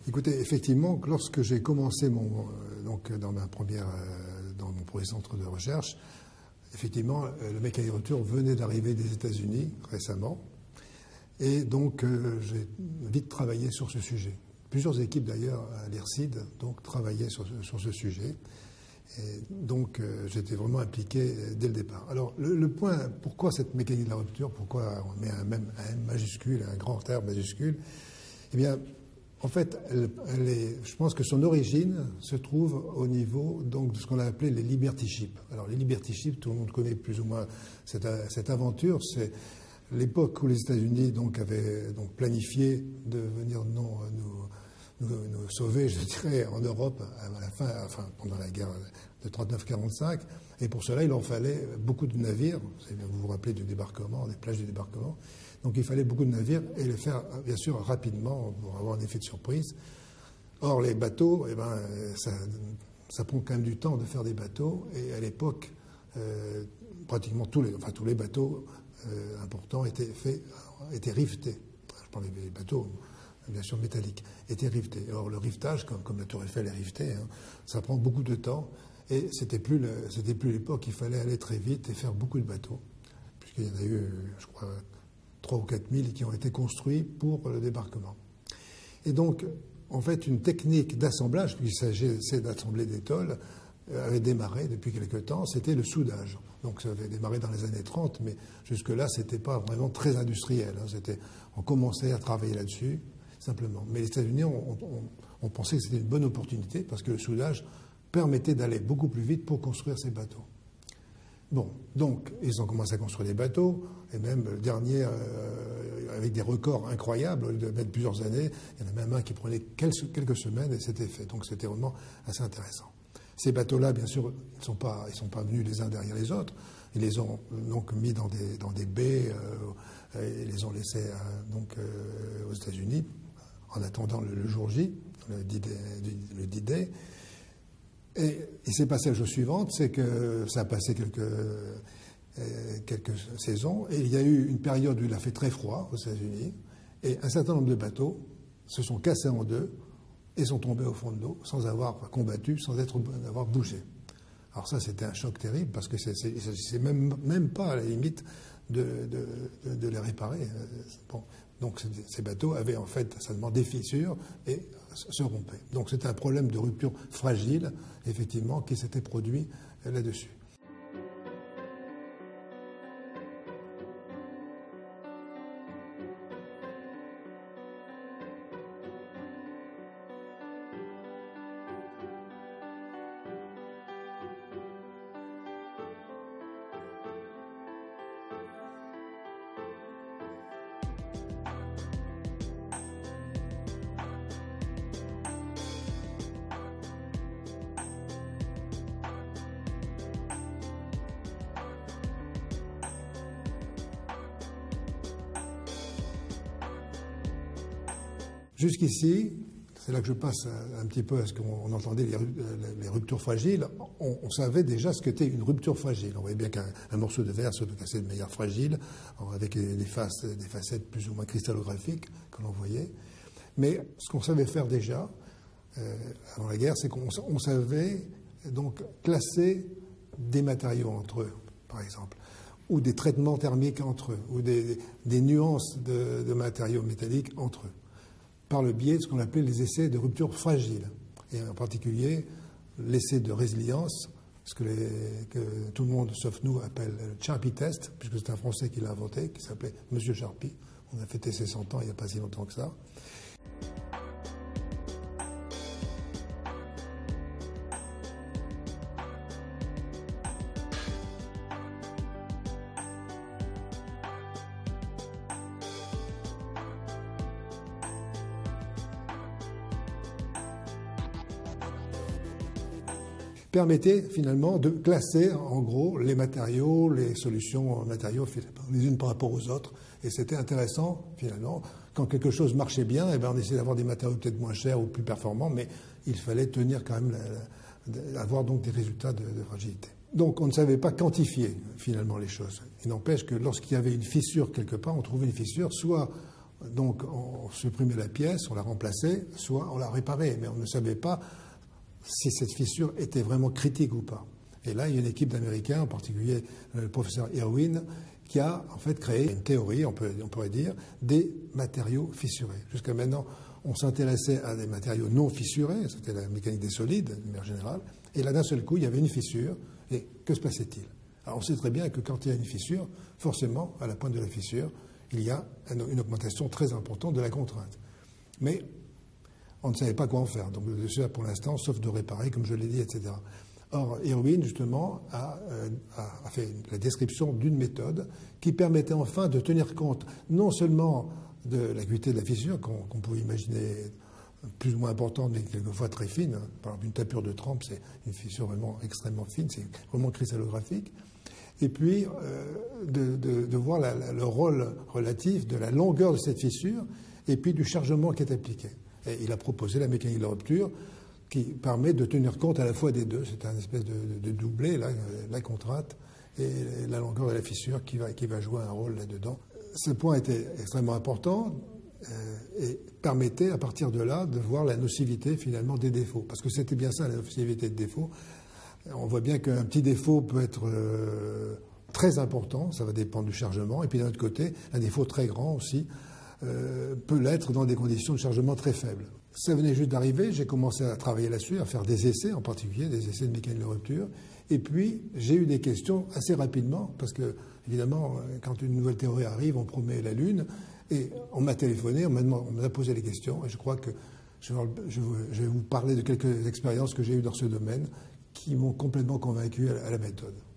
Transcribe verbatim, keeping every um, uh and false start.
Écoutez, effectivement, lorsque j'ai commencé mon, euh, donc dans ma première, euh, dans mon premier centre de recherche, effectivement, euh, le mécanique de rupture venait d'arriver des États-Unis récemment, et donc euh, j'ai vite travaillé sur ce sujet. Plusieurs équipes d'ailleurs à l'I R S I D donc travaillaient sur, sur ce sujet, et donc euh, j'étais vraiment impliqué dès le départ. Alors le, le point, pourquoi cette mécanique de la rupture, pourquoi on met un, même, un M majuscule, un grand R majuscule, eh bien, en fait, elle, elle est, je pense que son origine se trouve au niveau donc, de ce qu'on a appelé les Liberty Ships. Alors les Liberty Ships, tout le monde connaît plus ou moins cette, cette aventure. C'est l'époque où les États-Unis donc, avaient donc, planifié de venir non, nous, nous, nous sauver, je dirais, en Europe à la fin, enfin, pendant la guerre de trente-neuf quarante-cinq. Et pour cela, il en fallait beaucoup de navires. Vous vous rappelez du débarquement, des plages du débarquement. Donc il fallait beaucoup de navires et les faire, bien sûr, rapidement pour avoir un effet de surprise. Or, les bateaux, eh ben, ça, ça prend quand même du temps de faire des bateaux. Et à l'époque, euh, pratiquement tous les, enfin, tous les bateaux euh, importants étaient, faits, étaient rivetés. Je parle des bateaux, bien sûr, métalliques, étaient rivetés. Or, le rivetage, comme, comme la Tour Eiffel est rivetée, hein, ça prend beaucoup de temps. Et c'était plus, le, c'était plus l'époque, il fallait aller très vite et faire beaucoup de bateaux. Puisqu'il y en a eu, je crois, trois ou quatre mille qui ont été construits pour le débarquement. Et donc, en fait, une technique d'assemblage, puisqu'il s'agissait d'assembler des tôles, avait démarré depuis quelque temps, c'était le soudage. Donc ça avait démarré dans les années trente, mais jusque-là, ce n'était pas vraiment très industriel. Hein. C'était, on commençait à travailler là-dessus, simplement. Mais les États-Unis ont, ont, ont pensé que c'était une bonne opportunité, parce que le soudage permettait d'aller beaucoup plus vite pour construire ces bateaux. Bon, donc, ils ont commencé à construire des bateaux, et même le dernier, euh, avec des records incroyables, au lieu de mettre plusieurs années, il y en a même un qui prenait quelques, quelques semaines, et c'était fait. Donc, c'était vraiment assez intéressant. Ces bateaux-là, bien sûr, ils ne sont pas, ils sont pas venus les uns derrière les autres. Ils les ont donc mis dans des, dans des baies, euh, et les ont laissés euh, donc, euh, aux États-Unis, en attendant le, le jour J, le D-Day. Et il s'est passé la chose suivante, c'est que ça a passé quelques, euh, quelques saisons, et il y a eu une période où il a fait très froid aux États-Unis, et un certain nombre de bateaux se sont cassés en deux et sont tombés au fond de l'eau sans avoir combattu, sans être, avoir bougé. Alors ça, c'était un choc terrible, parce que c'est, c'est, c'est même, même pas à la limite de, de, de, de les réparer. Bon. Donc ces bateaux avaient en fait seulement des fissures et se rompaient. Donc c'était un problème de rupture fragile, effectivement, qui s'était produit là-dessus. Jusqu'ici, c'est là que je passe un petit peu à ce qu'on entendait les, les ruptures fragiles, on, on savait déjà ce qu'était une rupture fragile. On voyait bien qu'un un morceau de verre se peut casser de manière fragile, avec des, faces, des facettes plus ou moins cristallographiques que l'on voyait. Mais ce qu'on savait faire déjà, euh, avant la guerre, c'est qu'on on savait donc classer des matériaux entre eux, par exemple, ou des traitements thermiques entre eux, ou des, des nuances de, de matériaux métalliques entre eux, par le biais de ce qu'on appelait les essais de rupture fragile, et en particulier l'essai de résilience, ce que, les, que tout le monde, sauf nous, appelle le Charpy Test, puisque c'est un Français qui l'a inventé, qui s'appelait Monsieur Charpy. On a fêté ses cent ans il n'y a pas si longtemps que ça. Permettait finalement de classer en gros les matériaux, les solutions matériaux les unes par rapport aux autres. Et c'était intéressant finalement. Quand quelque chose marchait bien, eh bien, on essayait d'avoir des matériaux peut-être moins chers ou plus performants, mais il fallait tenir quand même, la, la, avoir donc des résultats de, de fragilité. Donc on ne savait pas quantifier finalement les choses. Il n'empêche que lorsqu'il y avait une fissure quelque part, on trouvait une fissure soit Donc on supprimait la pièce, on la remplaçait, soit on la réparait, mais on ne savait pas si cette fissure était vraiment critique ou pas. Et là, il y a une équipe d'Américains, en particulier le professeur Irwin, qui a en fait créé une théorie, on, peut, on pourrait dire, des matériaux fissurés. Jusqu'à maintenant, on s'intéressait à des matériaux non fissurés, c'était la mécanique des solides, de manière générale, et là, d'un seul coup, il y avait une fissure, et que se passait-il? Alors on sait très bien que quand il y a une fissure, forcément, à la pointe de la fissure, il y a une augmentation très importante de la contrainte. Mais on ne savait pas quoi en faire. Donc, de cela, pour l'instant, sauf de réparer, comme je l'ai dit, et cetera. Or, Irwin, justement, a, a, a fait la description d'une méthode qui permettait enfin de tenir compte non seulement de l'acuité de la fissure, qu'on qu'on pouvait imaginer plus ou moins importante, mais quelquefois très fine. Par exemple, une tapure de trempe, c'est une fissure vraiment extrêmement fine, c'est vraiment cristallographique. Et puis, euh, de, de, de voir la, la, le rôle relatif de la longueur de cette fissure et puis du chargement qui est appliqué. Et il a proposé la mécanique de la rupture qui permet de tenir compte à la fois des deux. C'est un espèce de, de, de doublé, là, la contrainte et la longueur de la fissure qui va, qui va jouer un rôle là-dedans. Ce point était extrêmement important euh, et permettait à partir de là de voir la nocivité finalement des défauts. Parce que c'était bien ça, la nocivité des défauts. On voit bien qu'un petit défaut peut être euh, très important, ça va dépendre du chargement, et puis d'un autre côté, un défaut très grand aussi euh, peut l'être dans des conditions de chargement très faibles. Ça venait juste d'arriver, j'ai commencé à travailler là-dessus, à faire des essais, en particulier des essais de mécanique de rupture, et puis j'ai eu des questions assez rapidement, parce que évidemment, quand une nouvelle théorie arrive, on promet la Lune, et on m'a téléphoné, on m'a, on m'a posé des questions, et je crois que je, je, je vais vous parler de quelques expériences que j'ai eues dans ce domaine, qui m'ont complètement convaincu à la méthode.